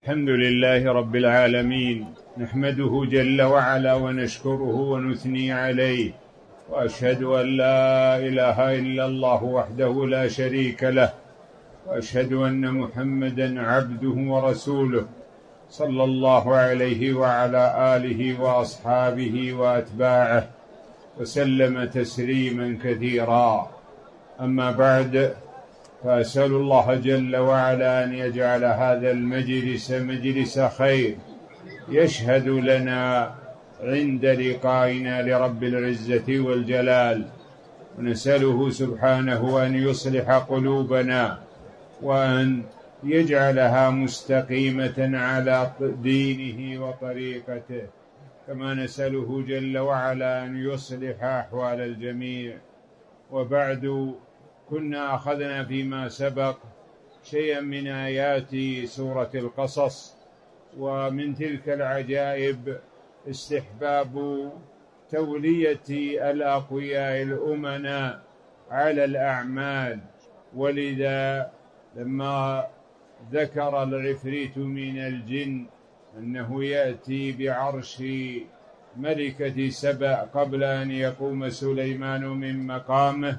الحمد لله رب العالمين، نحمده جل وعلا ونشكره ونثني عليه، وأشهد أن لا إله إلا الله وحده لا شريك له، وأشهد أن محمدًا عبده ورسوله صلى الله عليه وعلى آله وأصحابه وأتباعه وسلم تسليمًا كثيرًا. أما بعد، فأسأل الله جل وعلا أن يجعل هذا المجلس مجلس خير يشهد لنا عند لقائنا لرب العزة والجلال، ونسأله سبحانه أن يصلح قلوبنا وأن يجعلها مستقيمة على دينه وطريقته، كما نسأله جل وعلا أن يصلح أحوال الجميع. وبعد، كنا أخذنا فيما سبق شيئا من آيات سورة القصص، ومن تلك العجائب استحباب تولية الأقوياء الأمناء على الأعمال. ولذا لما ذكر العفريت من الجن أنه يأتي بعرش ملكة سبأ قبل أن يقوم سليمان من مقامه،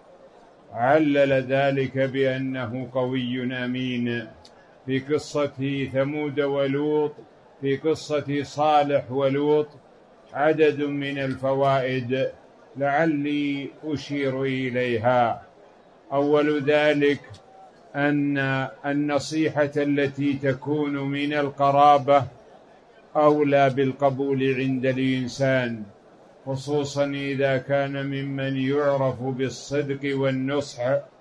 علل ذلك بأنه قوي أمين. في قصة ثمود ولوط، في قصة صالح ولوط، عدد من الفوائد لعلي أشير إليها. أول ذلك أن النصيحة التي تكون من القرابة أولى بالقبول عند الإنسان، خصوصا إذا كان ممن يعرف بالصدق والنصح.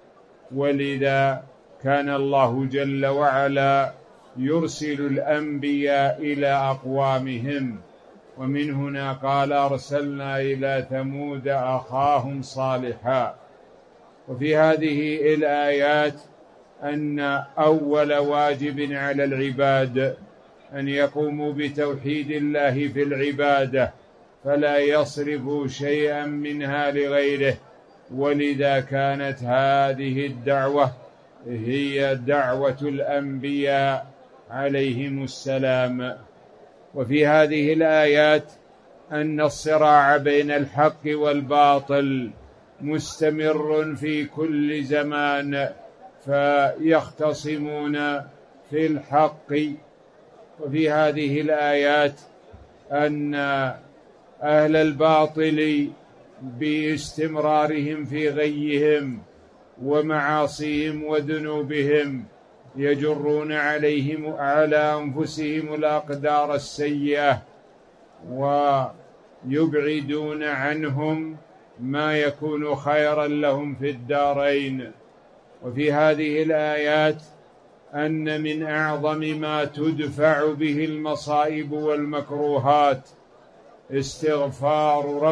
ولذا كان الله جل وعلا يرسل الأنبياء إلى أقوامهم، ومن هنا قال: أرسلنا إلى ثمود أخاهم صالحا. وفي هذه الآيات أن أول واجب على العباد أن يقوموا بتوحيد الله في العبادة، فلا يصرفوا شيئا منها لغيره. ولذا كانت هذه الدعوة هي دعوة الأنبياء عليهم السلام. وفي هذه الآيات أن الصراع بين الحق والباطل مستمر في كل زمان، فيختصمون في الحق. وفي هذه الآيات أن أهل الباطل باستمرارهم في غيهم ومعاصيهم وذنوبهم يجرون عليهم على أنفسهم الأقدار السيئة، ويبعدون عنهم ما يكون خيرا لهم في الدارين. وفي هذه الآيات أن من أعظم ما تدفع به المصائب والمكروهات استغفار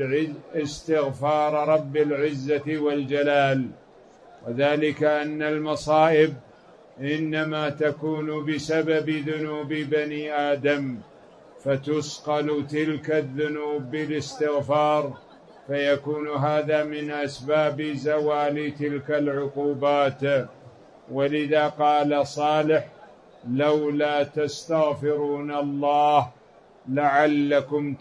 رب العزة والجلال، وذلك أن المصائب إنما تكون بسبب ذنوب بني آدم، فتسقل تلك الذنوب بالاستغفار، فيكون هذا من أسباب زوال تلك العقوبات. ولذا قال صالح: لولا تستغفرون الله لعلكم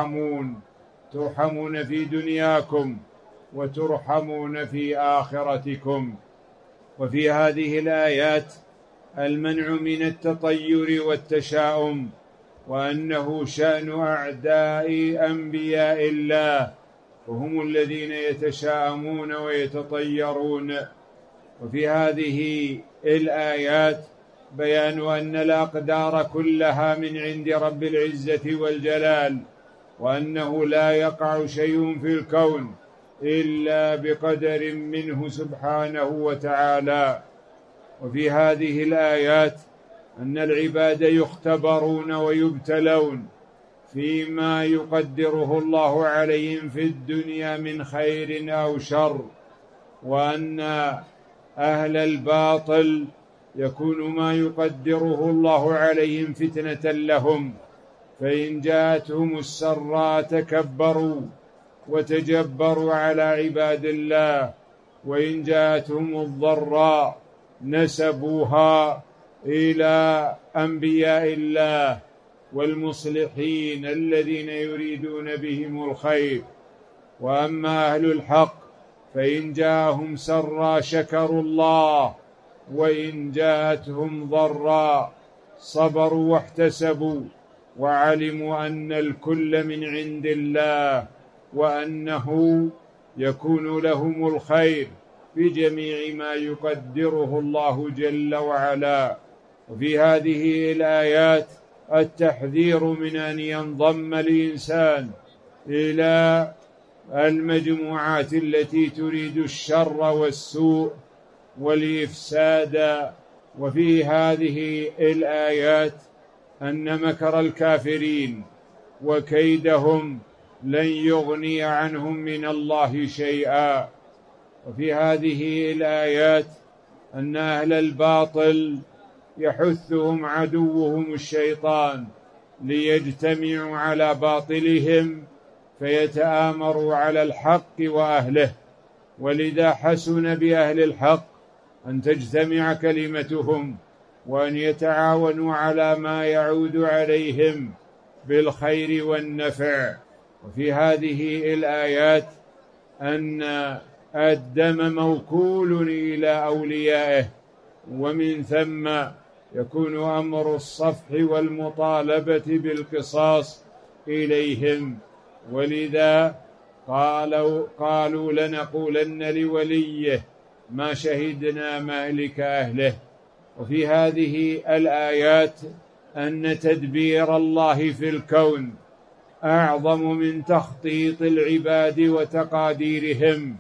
ترحمون في دنياكم وترحمون في آخرتكم. وفي هذه الآيات المنع من التطير والتشاؤم، وأنه شأن أعداء أنبياء الله، وهم الذين يتشاءمون ويتطيرون. وفي هذه الآيات بيان أن الأقدار كلها من عند رب العزة والجلال، وأنه لا يقع شيء في الكون إلا بقدر منه سبحانه وتعالى. وفي هذه الآيات أن العباد يختبرون ويبتلون فيما يقدره الله عليهم في الدنيا من خير أو شر، وأن أهل الباطل يكون ما يقدره الله عليهم فتنة لهم، فإن جاءتهم السراء تكبروا وتجبروا على عباد الله، وإن جاءتهم الضراء نسبوها إلى أنبياء الله والمصلحين الذين يريدون بهم الخير. وأما أهل الحق فإن جاءهم سرا شكروا الله، وإن جاءتهم ضرا صبروا واحتسبوا وعلموا أن الكل من عند الله، وأنه يكون لهم الخير بجميع ما يقدره الله جل وعلا. وفي هذه الآيات التحذير من أن ينضم الإنسان إلى المجموعات التي تريد الشر والسوء والإفساد. وفي هذه الآيات أن مكر الكافرين وكيدهم لن يغني عنهم من الله شيئا. وفي هذه الآيات أن أهل الباطل يحثهم عدوهم الشيطان ليجتمعوا على باطلهم فيتآمروا على الحق وأهله، ولذا حسن بأهل الحق أن تجتمع كلمتهم وأن يتعاونوا على ما يعود عليهم بالخير والنفع. وفي هذه الآيات أن الدم موكول إلى أوليائه، ومن ثم يكون أمر الصفح والمطالبة بالقصاص إليهم. ولذا قالوا لنقولن لوليه ما شهدنا مهلك أهله. وفي هذه الآيات أن تدبير الله في الكون أعظم من تخطيط العباد وتقاديرهم،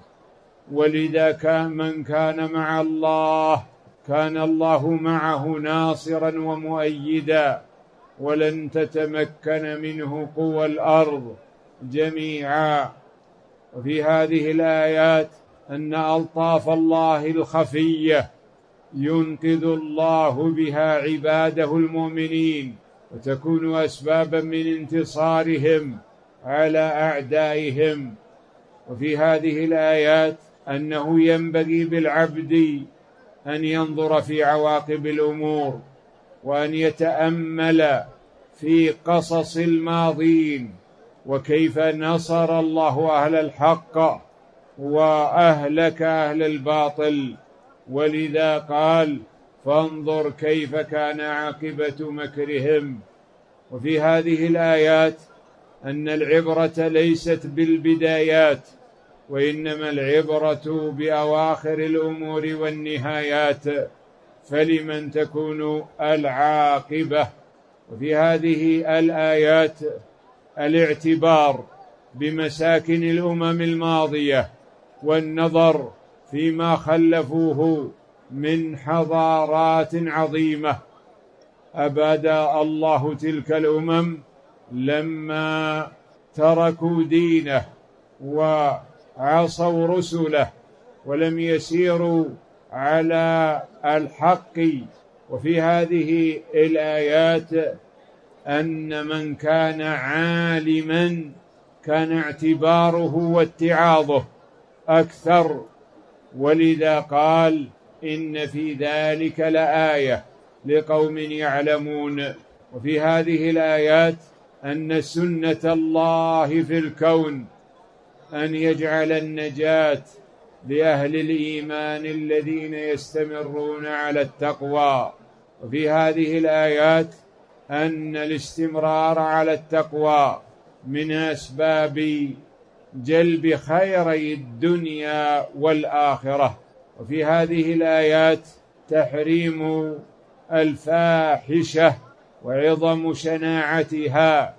ولذا من كان مع الله كان الله معه ناصرا ومؤيدا، ولن تتمكن منه قوى الأرض جميعا. وفي هذه الآيات أن ألطاف الله الخفية ينقذ الله بها عباده المؤمنين، وتكون أسبابا من انتصارهم على أعدائهم. وفي هذه الآيات أنه ينبغي بالعبد أن ينظر في عواقب الأمور، وأن يتأمل في قصص الماضين وكيف نصر الله أهل الحق وأهلك أهل الباطل. ولذا قال فانظر كيف كان عاقبة مكرهم. وفي هذه الآيات أن العبرة ليست بالبدايات، وإنما العبرة بأواخر الأمور والنهايات، فلمن تكون العاقبة. وفي هذه الآيات الاعتبار بمساكن الأمم الماضية والنظر فيما خلفوه من حضارات عظيمة. أباد الله تلك الأمم لما تركوا دينه وعصوا رسله ولم يسيروا على الحق. وفي هذه الآيات أن من كان عالما كان اعتباره واتعاظه أكثر، ولذا قال إن في ذلك لآية لقوم يعلمون. وفي هذه الآيات أن سنة الله في الكون أن يجعل النجاة لأهل الإيمان الذين يستمرون على التقوى. وفي هذه الآيات أن الاستمرار على التقوى من أسباب جلب خيري الدنيا والآخرة. وفي هذه الآيات تحريم الفاحشة وعظم شناعتها،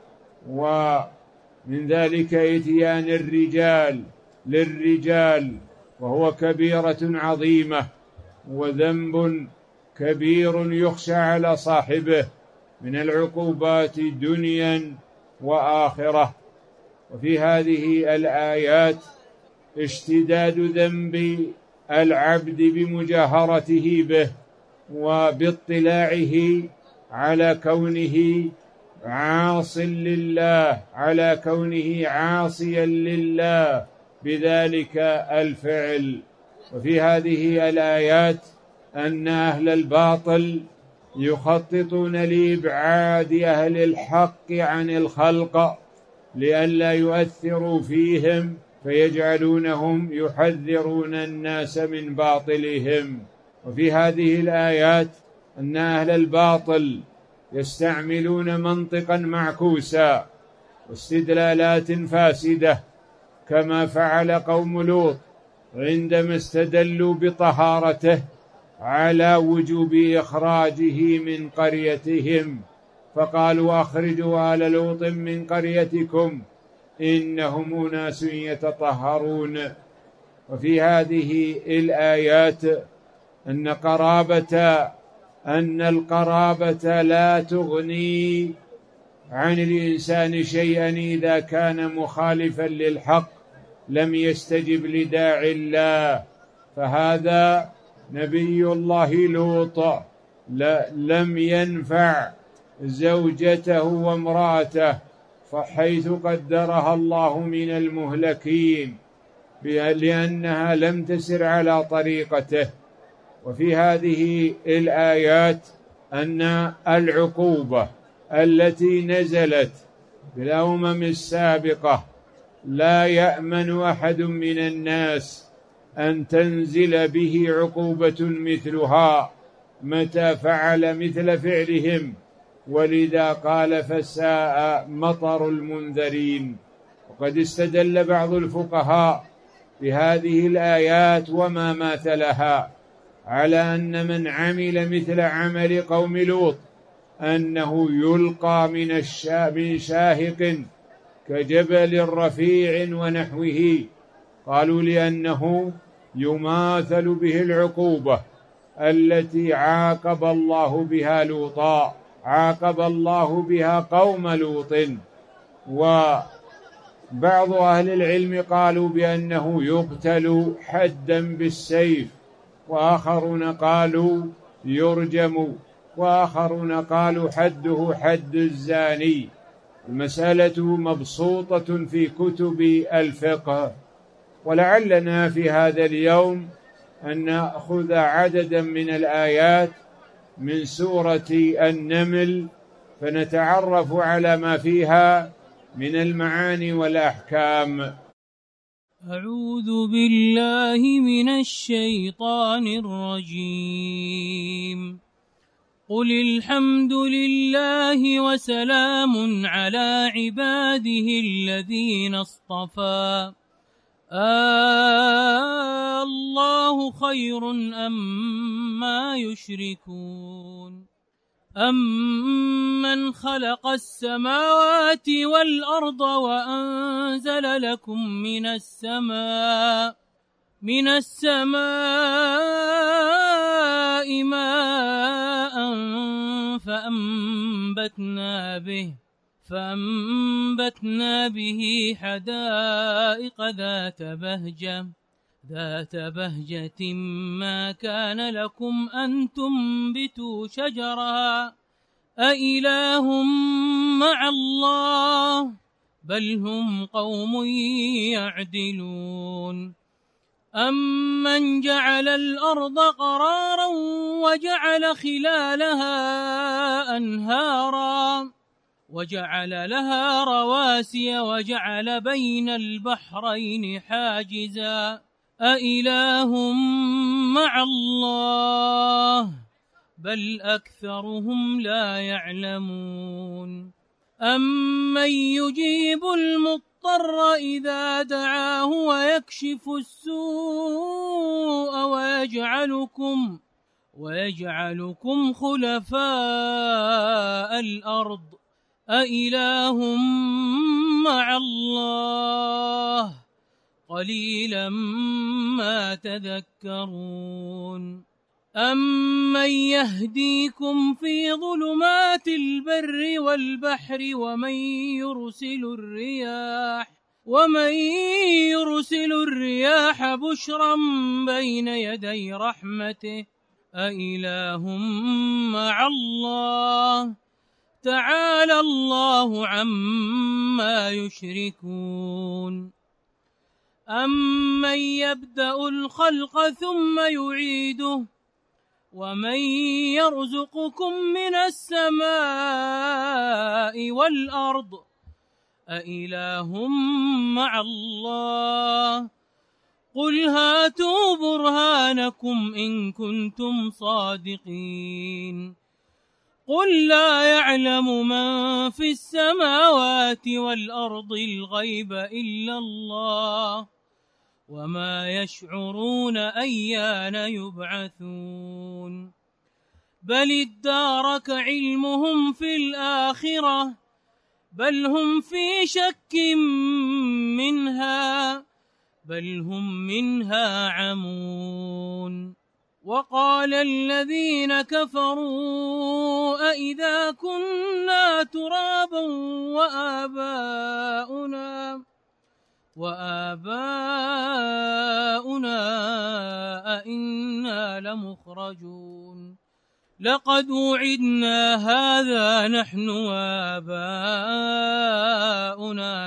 ومن ذلك إتيان الرجال للرجال، وهو كبيرة عظيمة وذنب كبير يخشى على صاحبه من العقوبات دنيا وآخرة. وفي هذه الآيات اشتداد ذنب العبد بمجاهرته به وباطلاعه على كونه عاص لله، على كونه عاصيا لله بذلك الفعل. وفي هذه الآيات أن أهل الباطل يخططون لإبعاد أهل الحق عن الخلق لئلا يؤثروا فيهم، فيجعلونهم يحذرون الناس من باطلهم. وفي هذه الآيات أن أهل الباطل يستعملون منطقا معكوسا واستدلالات فاسدة، كما فعل قوم لوط عندما استدلوا بطهارته على وجوب إخراجه من قريتهم، فقالوا أخرجوا آل لوط من قريتكم إنهم أناس يتطهرون. وفي هذه الآيات أن القرابة لا تغني عن الإنسان شيئا إذا كان مخالفا للحق لم يستجب لداعي الله. فهذا نبي الله لوط لم ينفع زوجته وامرأته، فحيث قدرها الله من المهلكين لأنها لم تسر على طريقته. وفي هذه الآيات أن العقوبة التي نزلت بالأمم السابقة لا يأمن أحد من الناس أن تنزل به عقوبة مثلها متى فعل مثل فعلهم، ولذا قال فساء مطر المنذرين. وقد استدل بعض الفقهاء بهذه الآيات وما ماثلها على أن من عمل مثل عمل قوم لوط أنه يلقى من شاهق كجبل رفيع ونحوه، قالوا لأنه يماثل به العقوبة التي عاقب الله بها لوطا، عاقب الله بها قوم لوط. وبعض أهل العلم قالوا بأنه يقتل حدا بالسيف، وآخرون قالوا يرجم، وآخرون قالوا حده حد الزاني. المسألة مبسوطة في كتب الفقه، ولعلنا في هذا اليوم أن نأخذ عددا من الآيات من سورة النمل فنتعرف على ما فيها من المعاني والأحكام. أعوذ بالله من الشيطان الرجيم. قل الحمد لله وسلام على عباده الذين اصطفى الله خير أما يشركون. أمن خلق السماوات والأرض وأنزل لكم من السماء ماء فأنبتنا به حدائق ذات بهجة ما كان لكم أن تنبتوا شجرها أإله مع الله بل هم قوم يعدلون. أمن جعل الأرض قرارا وجعل خلالها أنهارا وجعل لها رواسي وجعل بين البحرين حاجزا أإله مع الله بل أكثرهم لا يعلمون. أمن يجيب المضطر إذا دعاه ويكشف السوء ويجعلكم خلفاء الأرض أإله مع الله قليلا ما تذكرون. أمن يهديكم في ظلمات البر والبحر ومن يرسل الرياح بشرا بين يدي رحمته أإله مع الله تعالى الله عما يشركون. أمن يبدأ الخلق ثم يعيده ومن يرزقكم من السماء والأرض أإله مع الله قل هاتوا برهانكم إن كنتم صادقين قل لا يعلم من في السماوات والأرض الغيب إلا الله وما يشعرون أيان يبعثون بل ادارك علمهم في الآخرة بل هم في شك منها بل هم منها عمون وقال الذين كفروا أئذا كنا ترابا وآباؤنا أئنا لمخرجون لقد وعدنا هذا نحن وآباؤنا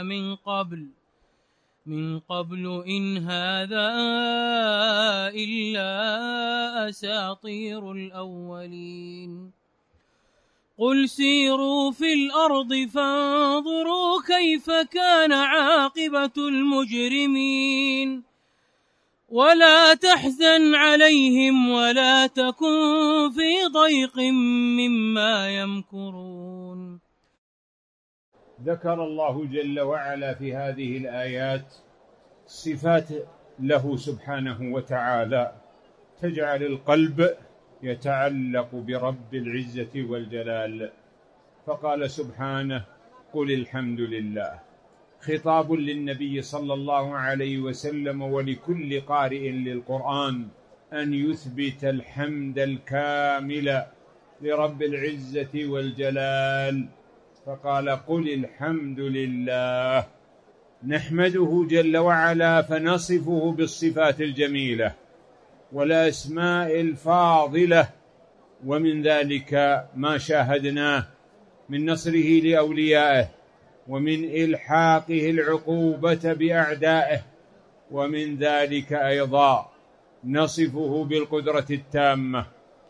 من قبل إن هذا إلا أساطير الأولين قل سيروا في الأرض فانظروا كيف كان عاقبة المجرمين ولا تحزن عليهم ولا تكن في ضيق مما يمكرون. ذكر الله جل وعلا في هذه الآيات صفات له سبحانه وتعالى تجعل القلب يتعلق برب العزة والجلال، فقال سبحانه قل الحمد لله، خطاب للنبي صلى الله عليه وسلم ولكل قارئ للقرآن أن يثبت الحمد الكامل لرب العزة والجلال، فقال قل الحمد لله، نحمده جل وعلا فنصفه بالصفات الجميلة والأسماء الفاضلة، ومن ذلك ما شاهدناه من نصره لأوليائه ومن إلحاقه العقوبة بأعدائه، ومن ذلك أيضا نصفه بالقدرة التامة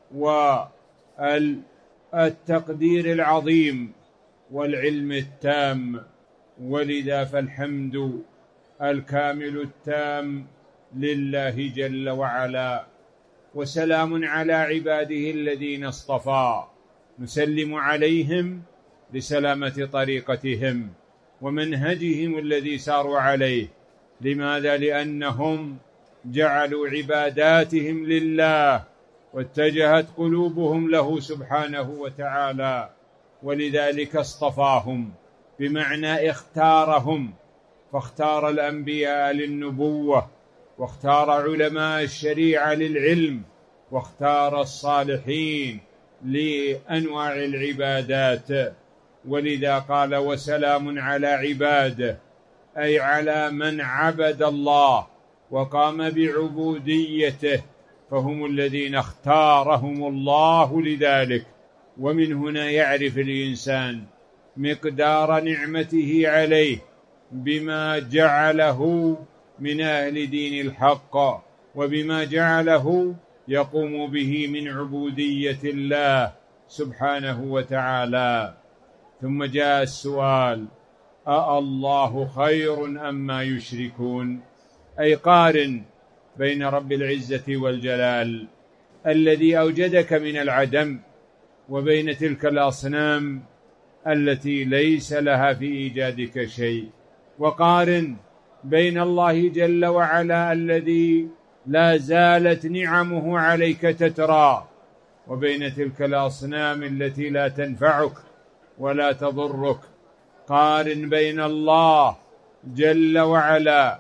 والتقدير العظيم والعلم التام، ولذا فالحمد الكامل التام لله جل وعلا، وسلام على عباده الذين اصطفى، نسلم عليهم لسلامة طريقتهم ومنهجهم الذي ساروا عليه. لماذا؟ لأنهم جعلوا عباداتهم لله واتجهت قلوبهم له سبحانه وتعالى، ولذلك اصطفاهم بمعنى اختارهم، فاختار الأنبياء للنبوة، واختار علماء الشريعة للعلم، واختار الصالحين لأنواع العبادات، ولذا قال وسلام على عباده، أي على من عبد الله وقام بعبوديته، فهم الذين اختارهم الله لذلك. ومن هنا يعرف الإنسان مقدار نعمته عليه بما جعله من أهل دين الحق، وبما جعله يقوم به من عبودية الله سبحانه وتعالى. ثم جاء السؤال أالله خير أما يشركون، أي قارن بين رب العزة والجلال الذي أوجدك من العدم وبين تلك الأصنام التي ليس لها في إيجادك شيء، وقارن بين الله جل وعلا الذي لا زالت نعمه عليك تترى، وبين تلك الأصنام التي لا تنفعك ولا تضرك. قارن بين الله جل وعلا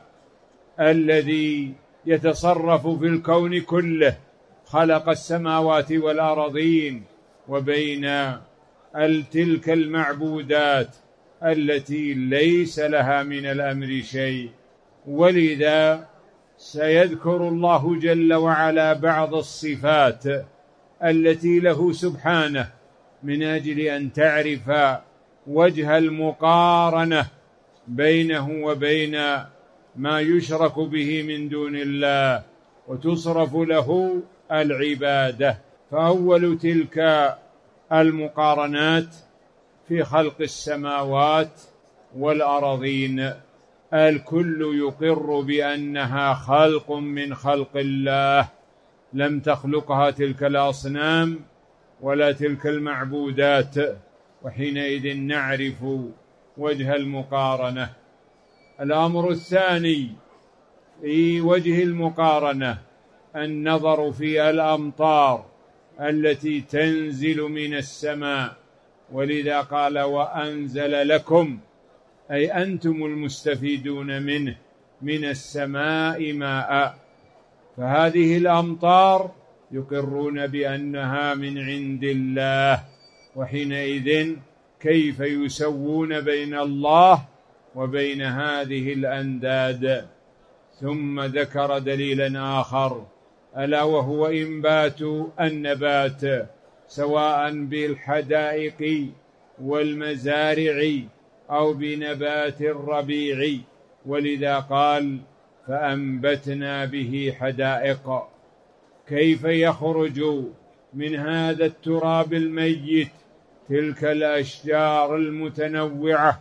الذي يتصرف في الكون كله، خلق السماوات والأرضين، وبين تلك المعبودات التي ليس لها من الأمر شيء. ولذا سيذكر الله جل وعلا بعض الصفات التي له سبحانه من أجل أن تعرف وجه المقارنة بينه وبين ما يشرك به من دون الله وتصرف له العبادة. فأول تلك المقارنات في خلق السماوات والأراضين، الكل يقر بأنها خلق من خلق الله، لم تخلقها تلك الأصنام ولا تلك المعبودات، وحينئذ نعرف وجه المقارنة. الأمر الثاني في وجه المقارنة النظر في الأمطار التي تنزل من السماء، ولذا قال وأنزل لكم، أي أنتم المستفيدون منه، من السماء ماء. فهذه الأمطار يقرون بأنها من عند الله، وحينئذ كيف يسوون بين الله وبين هذه الأنداد؟ ثم ذكر دليلا آخر ألا وهو إنبات النبات سواء بالحدائق والمزارع أو بنبات الربيع، ولذا قال فأنبتنا به حدائق. كيف يخرج من هذا التراب الميت تلك الأشجار المتنوعة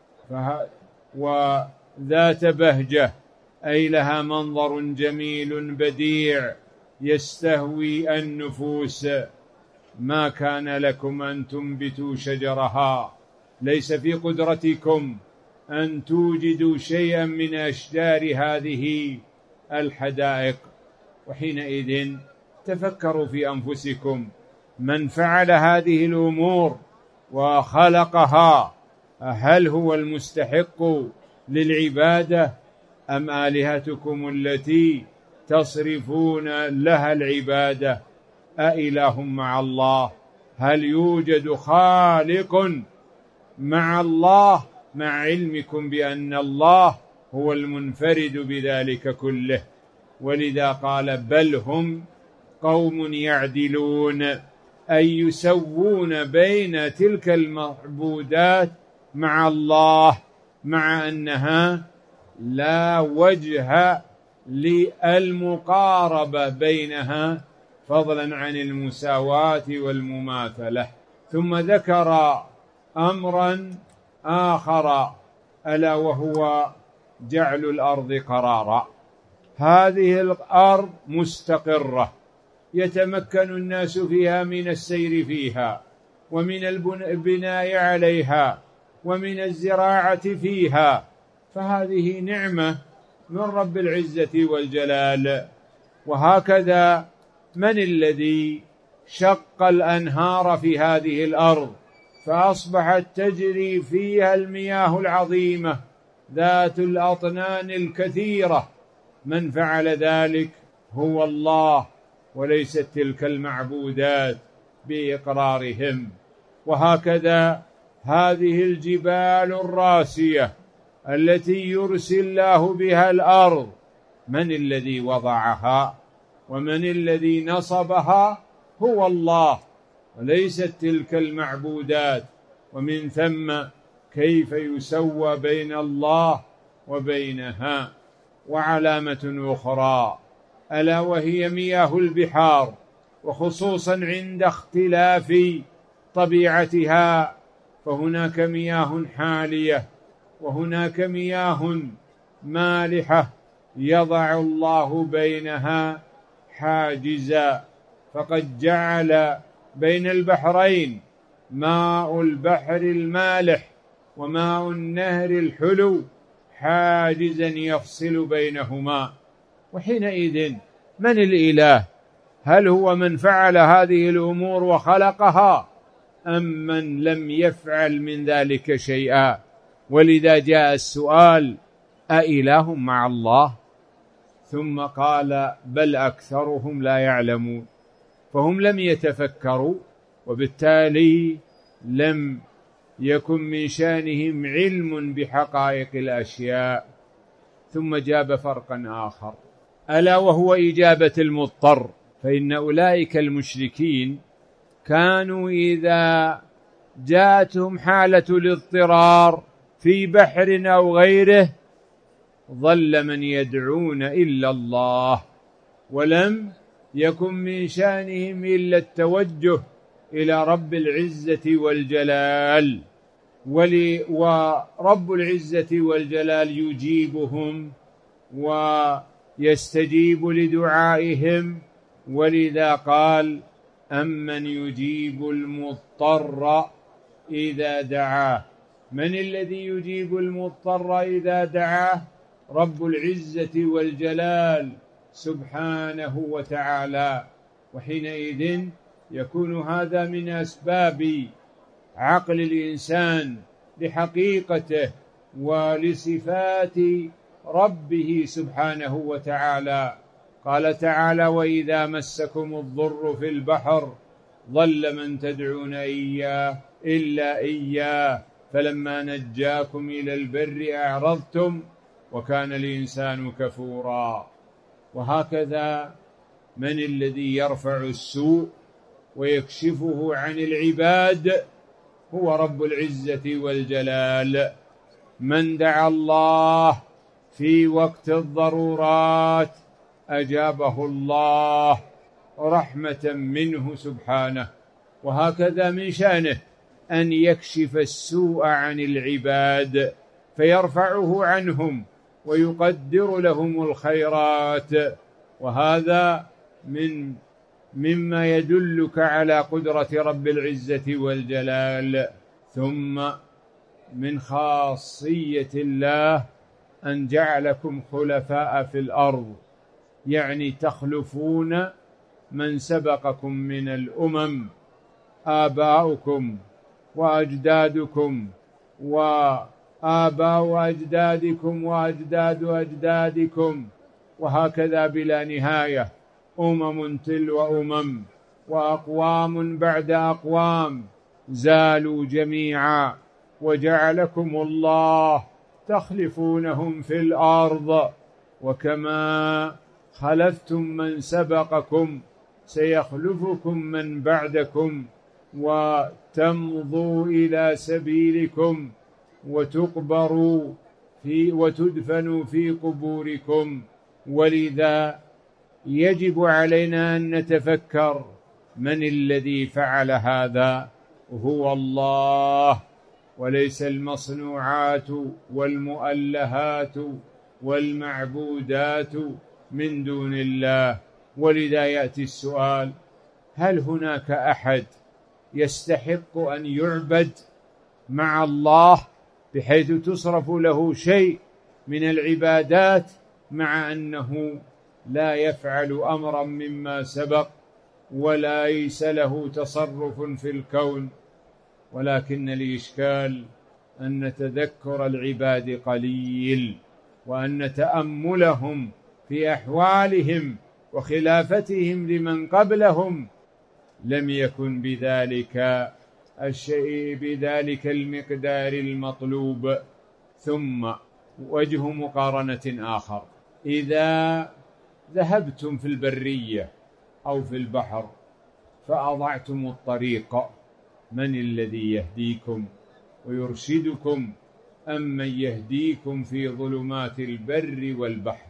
وذات بهجة، أي لها منظر جميل بديع يستهوي النفوس؟ ما كان لكم أن تنبتوا شجرها، ليس في قدرتكم أن توجدوا شيئا من أشجار هذه الحدائق. وحينئذ تفكروا في أنفسكم، من فعل هذه الأمور وخلقها هل هو المستحق للعبادة أم آلهتكم التي تصرفون لها العبادة؟ أإله مع الله؟ هل يوجد خالق مع الله، مع علمكم بأن الله هو المنفرد بذلك كله؟ ولذا قال بل هم قوم يعدلون، أي يسوون بين تلك المعبودات مع الله، مع أنها لا وجه للمقاربة بينها فضلا عن المساواة والمماثلة. ثم ذكر أمرا آخر ألا وهو جعل الأرض قرارا. هذه الأرض مستقرة يتمكن الناس فيها من السير فيها ومن البناء عليها ومن الزراعة فيها، فهذه نعمة من رب العزة والجلال. وهكذا من الذي شق الأنهار في هذه الأرض فأصبحت تجري فيها المياه العظيمة ذات الأطنان الكثيرة؟ من فعل ذلك هو الله، وليست تلك المعبودات بإقرارهم. وهكذا هذه الجبال الراسية التي يرسي الله بها الأرض، من الذي وضعها ومن الذي نصبها؟ هو الله، وليست تلك المعبودات. ومن ثم كيف يسوى بين الله وبينها؟ وعلامة أخرى ألا وهي مياه البحار، وخصوصا عند اختلاف طبيعتها، فهناك مياه حالية وهناك مياه مالحة، يضع الله بينها حاجزا، فقد جعل بين البحرين ماء البحر المالح وماء النهر الحلو حاجزا يفصل بينهما. وحينئذ من الإله؟ هل هو من فعل هذه الأمور وخلقها أم من لم يفعل من ذلك شيئا؟ ولذا جاء السؤال أإله مع الله؟ ثم قال بل أكثرهم لا يعلمون، فهم لم يتفكروا، وبالتالي لم يكن من شأنهم علم بحقائق الأشياء. ثم جاب فرقا آخر ألا وهو إجابة المضطر، فإن أولئك المشركين كانوا إذا جاءتهم حالة الاضطرار في بحر أو غيره ظل من يدعون إلا الله ولم يكن من شأنهم إلا التوجه إلى رب العزة والجلال، ورب العزة والجلال يجيبهم ويستجيب لدعائهم، ولذا قال: أمن يجيب المضطر إذا دعاه. من الذي يجيب المضطر إذا دعاه؟ رب العزة والجلال سبحانه وتعالى. وحينئذ يكون هذا من أسباب عقل الإنسان لحقيقته ولصفات ربه سبحانه وتعالى. قال تعالى: وإذا مسكم الضر في البحر ضل من تدعون إلا إياه فلما نجاكم إلى البر أعرضتم وكان الإنسان كفورا. وهكذا من الذي يرفع السوء ويكشفه عن العباد؟ هو رب العزة والجلال. من دعا الله في وقت الضرورات أجابه الله رحمة منه سبحانه. وهكذا من شأنه أن يكشف السوء عن العباد فيرفعه عنهم ويقدر لهم الخيرات. وهذا مما يدلك على قدرة رب العزة والجلال. ثم من خاصية الله أن جعلكم خلفاء في الأرض، يعني تخلفون من سبقكم من الأمم، آباؤكم وأجدادكم وآباء أجدادكم وأجداد أجدادكم، وهكذا بلا نهاية، أمم تلو أمم وأقوام بعد أقوام زالوا جميعا، وجعلكم الله تخلفونهم في الأرض، وكما خلفتم من سبقكم سيخلفكم من بعدكم وتمضوا إلى سبيلكم وتقبروا وتدفنوا في قبوركم. ولذا يجب علينا أن نتفكر من الذي فعل هذا؟ هو الله، وليس المصنوعات والمؤلهات والمعبودات من دون الله. ولذا يأتي السؤال: هل هناك أحد يستحق أن يعبد مع الله بحيث تصرف له شيء من العبادات مع أنه لا يفعل أمرا مما سبق وليس له تصرف في الكون؟ ولكن الإشكال أن تذكر العباد قليل، وأن تأملهم في أحوالهم وخلافتهم لمن قبلهم لم يكن بذلك الشيء بذلك المقدار المطلوب. ثم وجه مقارنة آخر: إذا ذهبتم في البرية أو في البحر فأضعتم الطريق، من الذي يهديكم ويرشدكم؟ أمن يهديكم في ظلمات البر والبحر.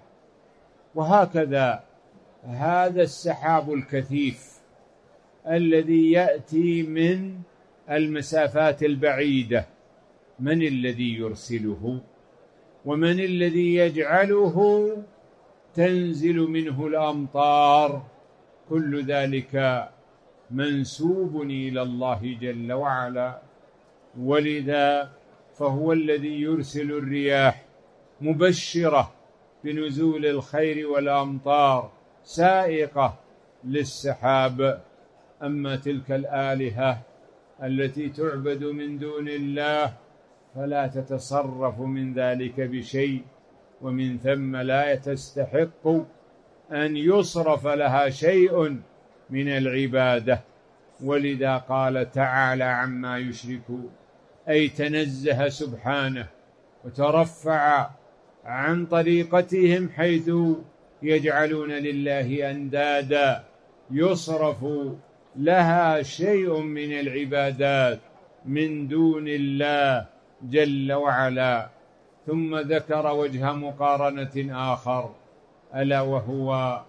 وهكذا هذا السحاب الكثيف الذي يأتي من المسافات البعيدة، من الذي يرسله؟ ومن الذي يجعله تنزل منه الأمطار؟ كل ذلك منسوب إلى الله جل وعلا. ولذا فهو الذي يرسل الرياح مبشرة بنزول الخير والأمطار سائقة للسحاب. أما تلك الآلهة التي تعبد من دون الله فلا تتصرف من ذلك بشيء، ومن ثم لا تستحق أن يصرف لها شيء من العبادة. ولذا قال تعالى عما يشركون، أي تنزه سبحانه وترفع عن طريقتهم حيث يجعلون لله أندادا يصرف لها شيء من العبادات من دون الله جل وعلا. ثم ذكر وجه مقارنة آخر، ألا وهو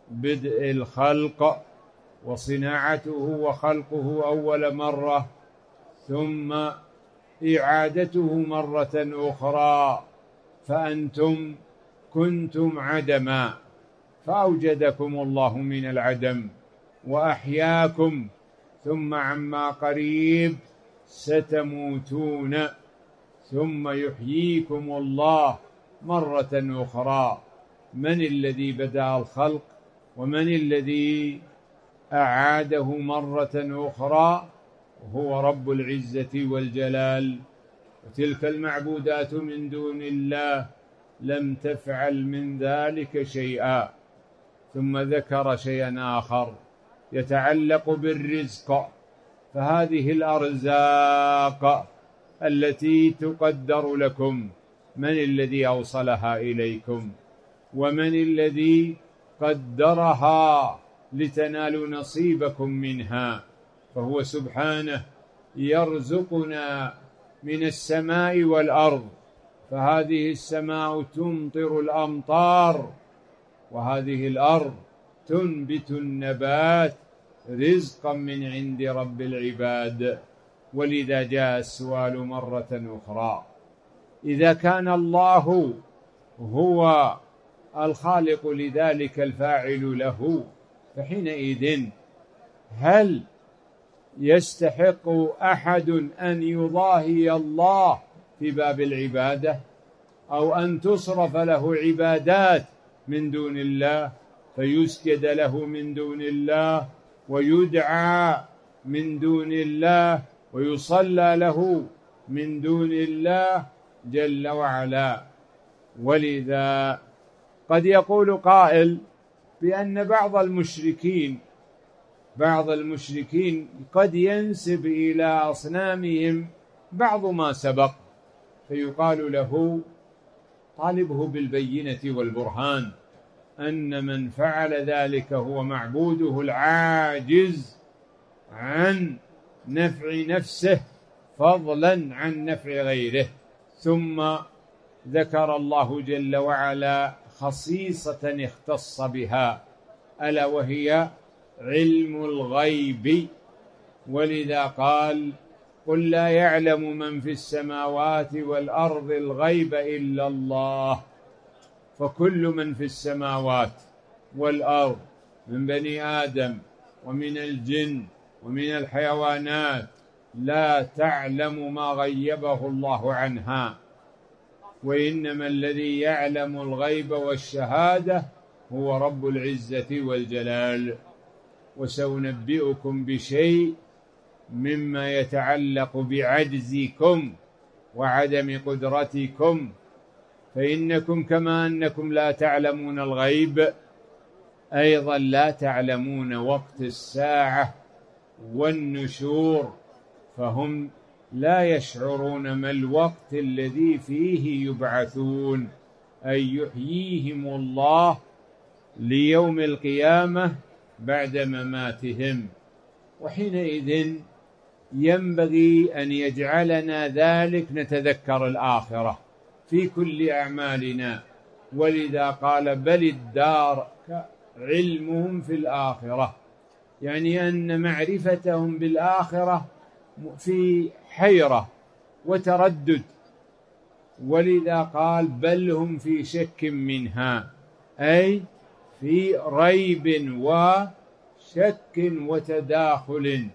بدء الخلق وصناعته وخلقه أول مرة، ثم إعادته مرة أخرى، فأنتم كنتم عدما فأوجدكم الله من العدم وأحياكم، ثم عما قريب ستموتون ثم يحييكم الله مرة أخرى. من الذي بدأ الخلق ومن الذي أعاده مرة أخرى؟ هو رب العزة والجلال. وتلك المعبودات من دون الله لم تفعل من ذلك شيئا. ثم ذكر شيئا آخر يتعلق بالرزق، فهذه الأرزاق التي تقدر لكم من الذي أوصلها إليكم ومن الذي قدرها لتنالوا نصيبكم منها؟ فهو سبحانه يرزقنا من السماء والأرض، فهذه السماء تمطر الأمطار وهذه الأرض تنبت النبات رزقا من عند رب العباد. ولذا جاء السؤال مرة أخرى: إذا كان الله هو الخالق لذلك الفاعل له، فحينئذ هل يستحق أحد أن يضاهي الله في باب العبادة، أو أن تصرف له عبادات من دون الله، فيسجد له من دون الله ويدعى من دون الله ويصلى له من دون الله جل وعلا؟ ولذا قد يقول قائل بأن بعض المشركين قد ينسب إلى أصنامهم بعض ما سبق، فيقال له: طالبه بالبينة والبرهان أن من فعل ذلك هو معبوده العاجز عن نفع نفسه فضلا عن نفع غيره. ثم ذكر الله جل وعلا خصيصة اختص بها، ألا وهي علم الغيب. ولذا قال: قل لا يعلم من في السماوات والأرض الغيب إلا الله. فكل من في السماوات والأرض من بني آدم ومن الجن ومن الحيوانات لا تعلم ما غيبه الله عنها، وإنما الذي يعلم الغيب والشهادة هو رب العزة والجلال. وسأنبئكم بشيء مما يتعلق بعجزكم وعدم قدرتكم، فإنكم كما أنكم لا تعلمون الغيب أيضا لا تعلمون وقت الساعة والنشور، فهم لا يشعرون ما الوقت الذي فيه يبعثون، أي يحييهم الله ليوم القيامة بعد مماتهم. وحينئذ ينبغي أن يجعلنا ذلك نتذكر الآخرة في كل أعمالنا. ولذا قال: بل الدار علمهم في الآخرة، يعني أن معرفتهم بالآخرة في حيرة وتردد. ولذا قال: بل هم في شك منها، أي في ريب وشك وتداخل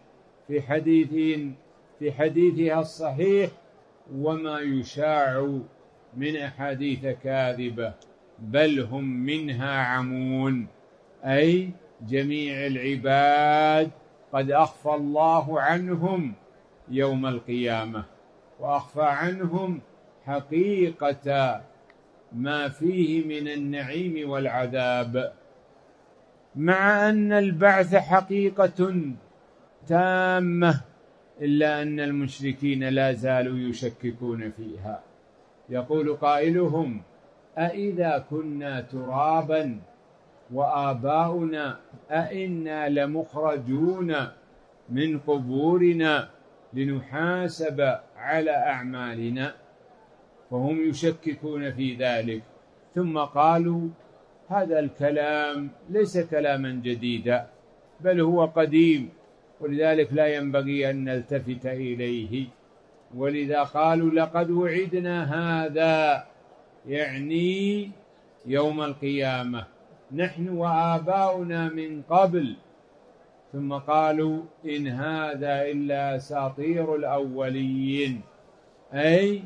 في حديثها الصحيح وما يشاع من أحاديث كاذبة. بل هم منها عمون، أي جميع العباد قد أخفى الله عنهم يوم القيامة، وأخفى عنهم حقيقة ما فيه من النعيم والعذاب، مع أن البعث حقيقة تامة، إلا أن المشركين لا زالوا يشككون فيها. يقول قائلهم: أإذا كنا ترابا وآباؤنا أئنا لمخرجون من قبورنا لنحاسب على أعمالنا؟ فهم يشككون في ذلك. ثم قالوا: هذا الكلام ليس كلاما جديدا، بل هو قديم، ولذلك لا ينبغي أن نلتفت إليه. ولذا قالوا لقد وعدنا هذا، يعني يوم القيامة، نحن وآباؤنا من قبل. ثم قالوا إن هذا إلا أساطير الأولين، أي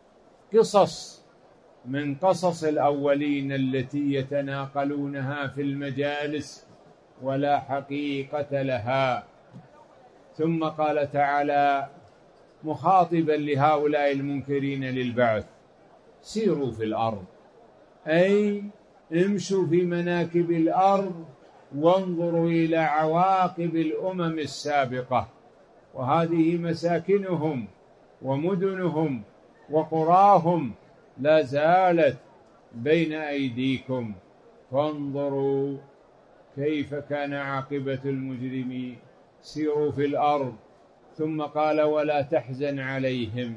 قصص من قصص الأولين التي يتناقلونها في المجالس ولا حقيقة لها. ثم قال تعالى مخاطبا لهؤلاء المنكرين للبعث: سيروا في الأرض، أي امشوا في مناكب الأرض وانظروا إلى عواقب الأمم السابقة، وهذه مساكنهم ومدنهم وقراهم لا زالت بين أيديكم، فانظروا كيف كان عاقبة المجرمين. سيروا في الأرض. ثم قال ولا تحزن عليهم،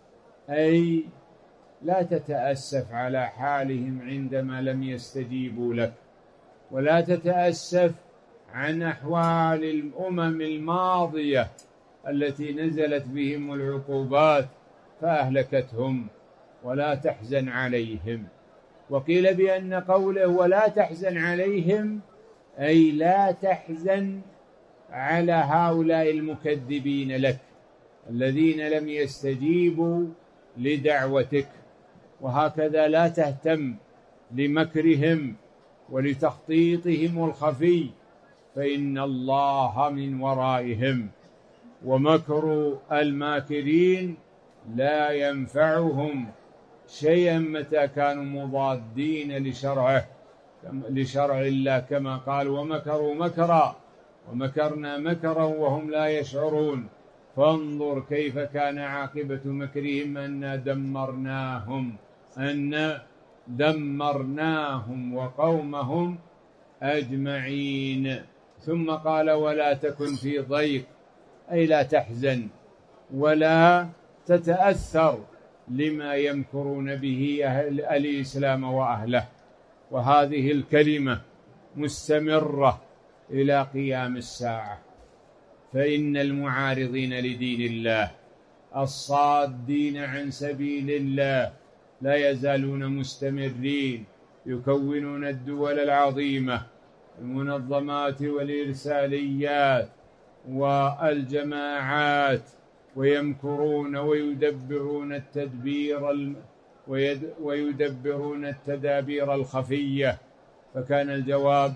أي لا تتأسف على حالهم عندما لم يستجيبوا لك، ولا تتأسف عن أحوال الأمم الماضية التي نزلت بهم العقوبات فأهلكتهم، ولا تحزن عليهم. وقيل بأن قوله ولا تحزن عليهم أي لا تحزن على هؤلاء المكذبين لك الذين لم يستجيبوا لدعوتك، وهكذا لا تهتم لمكرهم ولتخطيطهم الخفي، فإن الله من ورائهم، ومكر الماكرين لا ينفعهم شيئا متى كانوا مضادين لشرع الله، كما قال ومكروا مكرا ومكرنا مكرا وهم لا يشعرون. فانظر كيف كان عاقبة مكرهم أن دمرناهم وقومهم أجمعين. ثم قال ولا تكن في ضيق، أي لا تحزن ولا تتأثر لما يمكرون به أهل الإسلام وأهله. وهذه الكلمة مستمرة إلى قيام الساعة، فإن المعارضين لدين الله الصادين عن سبيل الله لا يزالون مستمرين، يكونون الدول العظيمة، المنظمات والإرساليات والجماعات، ويمكرون ويدبرون التدابير الخفية. فكان الجواب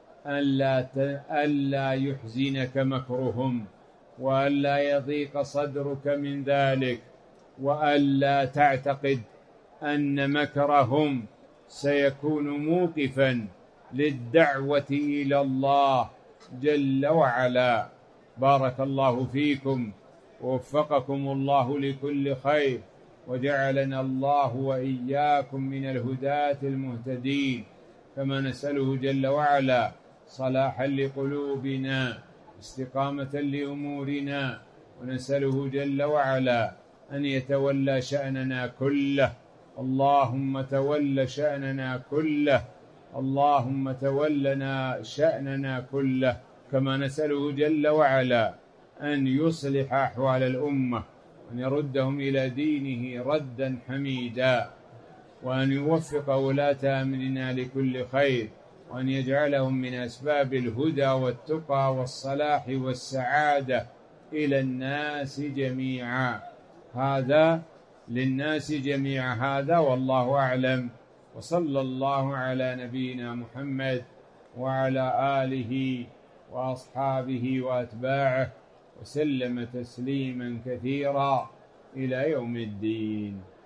ألا يحزنك مكرهم، وألا يضيق صدرك من ذلك، وألا تعتقد أن مكرهم سيكون موقفا للدعوة إلى الله جل وعلا. بارك الله فيكم، ووفقكم الله لكل خير، وجعلنا الله وإياكم من الهداة المهتدين. كما نسأله جل وعلا صلاحا لقلوبنا، استقامة لأمورنا، ونسأله جل وعلا أن يتولى شأننا كله. اللهم تول شأننا كله، اللهم تولنا شأننا كله. كما نسأله جل وعلا أن يصلح أحوال الأمة، وأن يردهم إلى دينه ردا حميدا، وأن يوفق ولاة أمرنا لكل خير، وأن يجعلهم من أسباب الهدى والتقى والصلاح والسعادة إلى الناس جميعا. هذا للناس جميعا. هذا والله أعلم، وصلى الله على نبينا محمد وعلى آله وأصحابه وأتباعه وسلم تسليما كثيرا إلى يوم الدين.